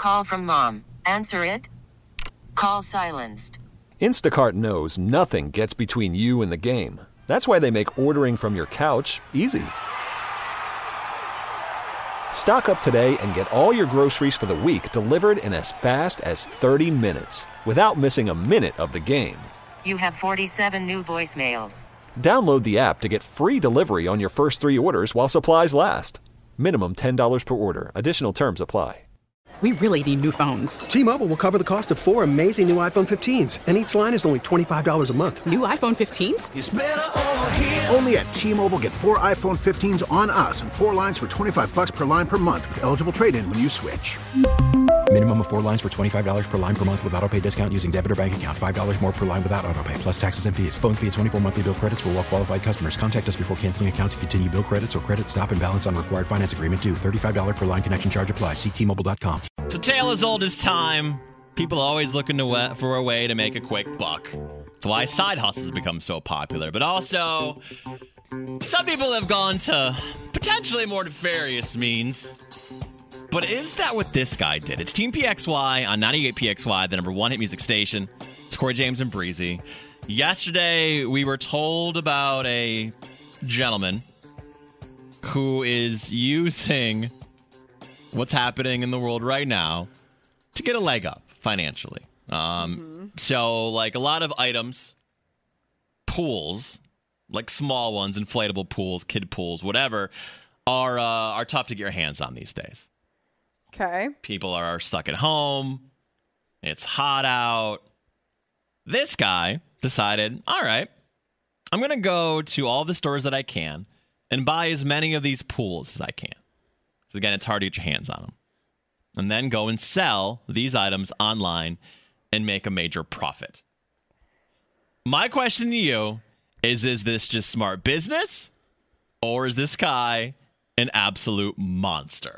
Call from mom. Answer it. Call silenced. Instacart knows nothing gets between you and the game. That's why they make ordering from your couch easy. Stock up today and get all your groceries for the week delivered in as fast as 30 minutes without missing a minute of the game. You have 47 new voicemails. Download the app to get free delivery on your first 3 orders while supplies last. Minimum $10 per order. Additional terms apply. We really need new phones. T-Mobile will cover the cost of 4 amazing new iPhone 15s, and each line is only $25 a month. New iPhone 15s? It's better over here. Only at T-Mobile, get 4 iPhone 15s on us and 4 lines for $25 per line per month with eligible trade-in when you switch. Minimum of 4 lines for $25 per line per month with autopay discount using debit or bank account. $5 more per line without autopay, plus taxes and fees. Phone fee at 24 monthly bill credits for well-qualified customers. Contact us before canceling account to continue bill credits or credit stop and balance on required finance agreement due. $35 per line connection charge applies. See T-Mobile.com. It's a tale as old as time. People always looking for a way to make a quick buck. That's why side hustles become so popular. But also, some people have gone to potentially more nefarious means. But is that what this guy did? It's Team PXY on 98PXY, the number one hit music station. It's Corey James and Breezy. Yesterday, we were told about a gentleman who is using what's happening in the world right now to get a leg up financially. So, like, a lot of items, pools, like small ones, inflatable pools, kid pools, whatever, are tough to get your hands on these days. Okay. People are stuck at home. It's hot out. This guy decided, all right, I'm going to go to all the stores that I can and buy as many of these pools as I can. Because, again, it's hard to get your hands on them. And then go and sell these items online and make a major profit. My question to you is this just smart business? Or is this guy an absolute monster?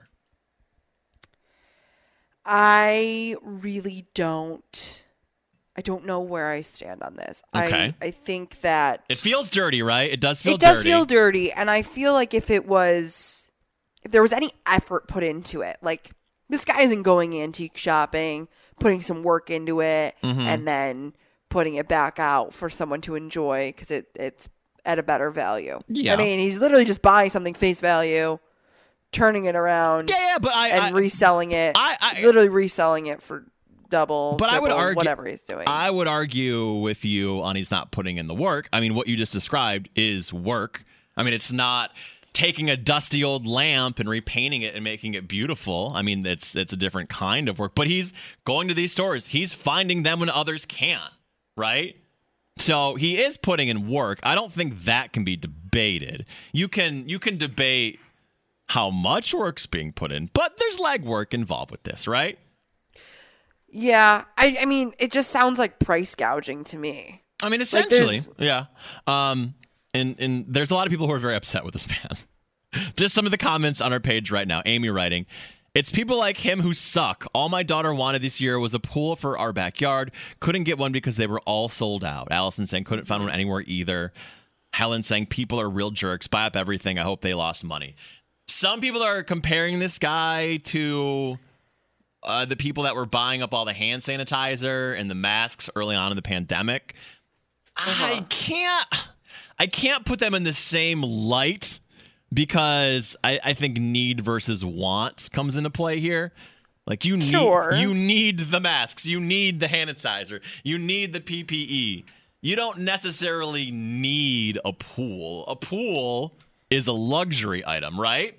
I really don't. I don't know where I stand on this. Okay. I think that it feels dirty, right? It does feel dirty. dirty. It does feel dirty, and I feel like if there was any effort put into it, like this guy isn't going antique shopping, putting some work into it, and then putting it back out for someone to enjoy because it's at a better value. Yeah. I mean, he's literally just buying something face value, turning it around, but reselling it. Literally reselling it for double, but triple, I would argue, whatever he's doing. I would argue with you on he's not putting in the work. I mean, what you just described is work. I mean, it's not taking a dusty old lamp and repainting it and making it beautiful. I mean, it's a different kind of work. But he's going to these stores. He's finding them when others can't, right? So he is putting in work. I don't think that can be debated. You can debate how much work's being put in, but there's legwork involved with this, right? Yeah, I mean, it just sounds like price gouging to me. I mean, essentially, yeah. And there's a lot of people who are very upset with this man. Just some of the comments on our page right now. Amy writing, "It's people like him who suck. All my daughter wanted this year was a pool for our backyard. Couldn't get one because they were all sold out." Allison saying couldn't find one anywhere either. Helen saying people are real jerks. Buy up everything. I hope they lost money. Some people are comparing this guy to the people that were buying up all the hand sanitizer and the masks early on in the pandemic. I can't put them in the same light because I think need versus want comes into play here. Like you need the masks, you need the hand sanitizer, you need the PPE. You don't necessarily need a pool. A pool is a luxury item, right?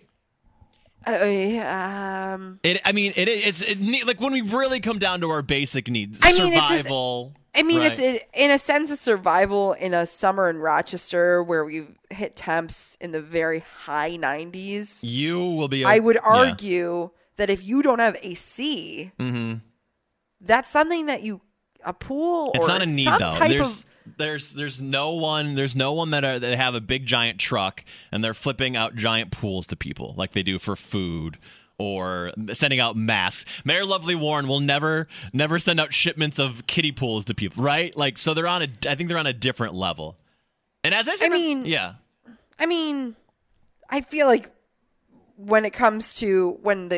It's like when we really come down to our basic needs, survival. It's in a sense of survival in a summer in Rochester where we've hit temps in the very high 90s. You will be. I would argue that if you don't have AC, that's something that a pool. It's or not a need some though. Type There's no one that have a big giant truck and they're flipping out giant pools to people like they do for food or sending out masks. Mayor Lovely Warren will never send out shipments of kiddie pools to people, right? Like, so I think they're on a different level. And as I said, I feel like when it comes to when the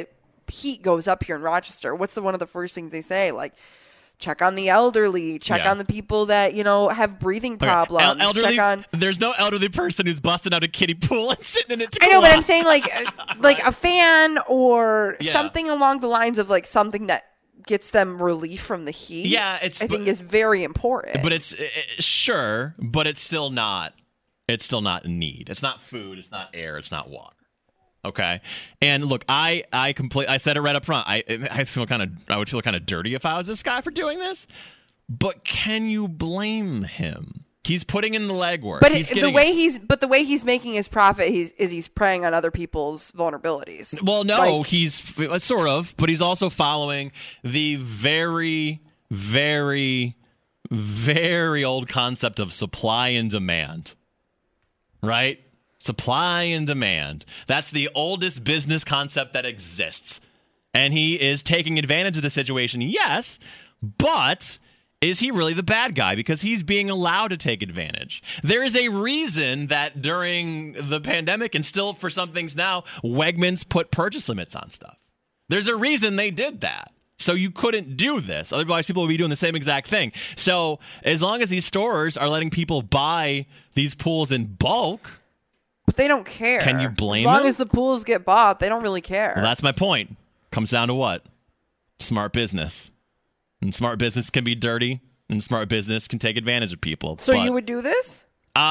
heat goes up here in Rochester, what's one of the first things they say? Like, check on the elderly, check on the people that, have breathing problems. Elderly, check on... There's no elderly person who's busting out a kiddie pool and sitting in it to I know, cool but off. I'm saying like a fan or something along the lines of like something that gets them relief from the heat. Yeah, I think is very important. But it's sure, but it's still not. It's still not need. It's not food. It's not air. It's not water. Okay. And look, I said it right up front. I would feel kind of dirty if I was this guy for doing this. But can you blame him? He's putting in the legwork. But the way he's making his profit, he's preying on other people's vulnerabilities. Well, no, he's sort of, but he's also following the very, very, very old concept of supply and demand. Right? Supply and demand. That's the oldest business concept that exists. And he is taking advantage of the situation, yes, but is he really the bad guy? Because he's being allowed to take advantage. There is a reason that during the pandemic, and still for some things now, Wegmans put purchase limits on stuff. There's a reason they did that. So you couldn't do this. Otherwise, people would be doing the same exact thing. So as long as these stores are letting people buy these pools in bulk, but they don't care. Can you blame them? As long them? as the pools get bought, they don't really care. Well, that's my point. Comes down to what? Smart business. And smart business can be dirty, and smart business can take advantage of people. So you would do this?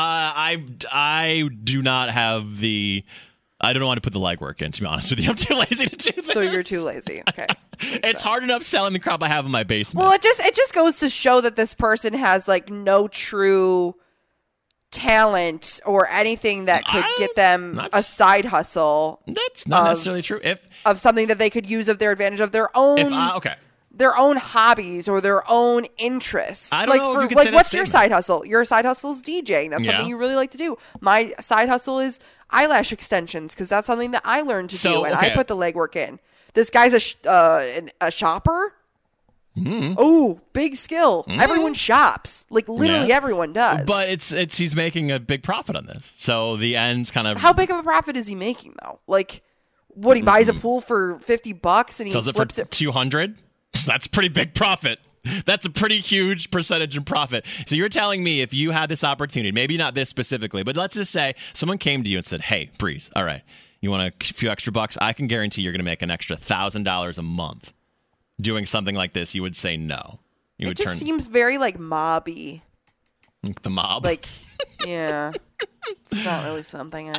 I do not have the... I don't want to put the legwork in, to be honest with you. I'm too lazy to do this. So you're too lazy. Okay. It's hard enough selling the crop I have in my basement. Well, it just goes to show that this person has like no true talent or anything that could get them a side hustle. That's not necessarily true. Of something that they could use of their advantage of their own. Their own hobbies or their own interests. I don't know if you could say that what's statement. your side hustle? Your side hustle is DJing. That's something you really like to do. My side hustle is eyelash extensions because that's something that I learned to do, and I put the legwork in. This guy's a shopper. Mm. Oh, big skill. Mm. Everyone shops. Like literally everyone does. But it's he's making a big profit on this. So the end's kind of... How big of a profit is he making though? Like, what, he buys a pool for $50 and he sells flips it for $200? That's a pretty big profit. That's a pretty huge percentage in profit. So you're telling me if you had this opportunity, maybe not this specifically, but let's just say someone came to you and said, hey, Breeze, all right, you want a few extra bucks? I can guarantee you're going to make an extra $1,000 a month doing something like this. You would say no. It just seems very like mobby. The mob? Like, yeah. It's not really something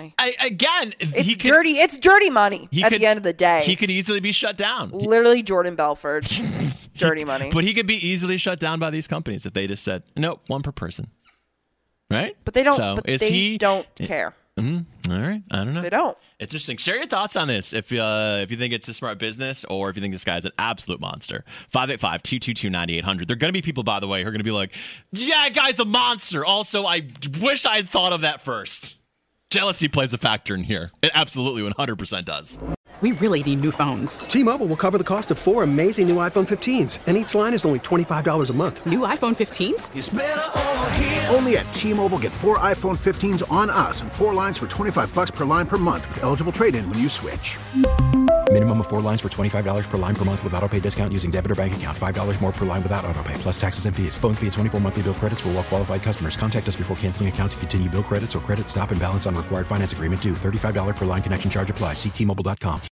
it's dirty. It's dirty money at the end of the day. He could easily be shut down. Literally Jordan Belfort. Dirty money. But he could be easily shut down by these companies if they just said, nope, one per person. Right? But they don't, don't care. Mm-hmm. All right. I don't know. They don't. Interesting. Share your thoughts on this if you think it's a smart business or if you think this guy's an absolute monster. 585-222-9800. There are going to be people, by the way, who are going to be like, yeah, guy's a monster. Also, I wish I had thought of that first. Jealousy plays a factor in here. It absolutely 100% does. We really need new phones. T-Mobile will cover the cost of 4 amazing new iPhone 15s, and each line is only $25 a month. New iPhone 15s? It's better over here. Only at T-Mobile, get 4 iPhone 15s on us and 4 lines for $25 per line per month with eligible trade-in when you switch. Minimum of 4 lines for $25 per line per month with autopay discount using debit or bank account. $5 more per line without autopay, plus taxes and fees. Phone fee at 24 monthly bill credits for well-qualified customers. Contact us before canceling account to continue bill credits or credit stop and balance on required finance agreement due. $35 per line connection charge applies. See T-Mobile.com.